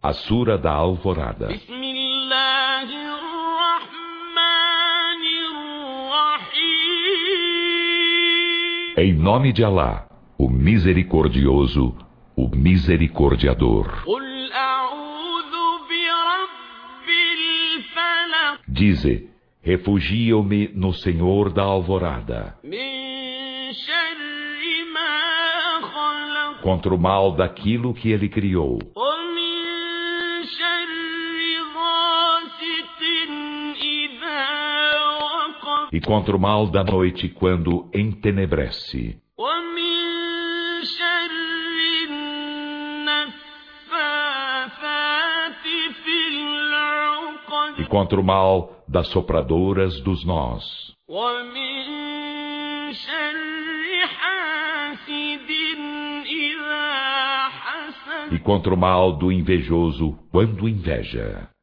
A Sura da Alvorada. Em nome de Alá, o Misericordioso, o Misericordiador. Dize, refugio-me no Senhor da Alvorada, contra o mal daquilo que Ele criou, e contra o mal da noite quando entenebrece, e contra o mal das sopradoras dos nós, e contra o mal do invejoso quando inveja.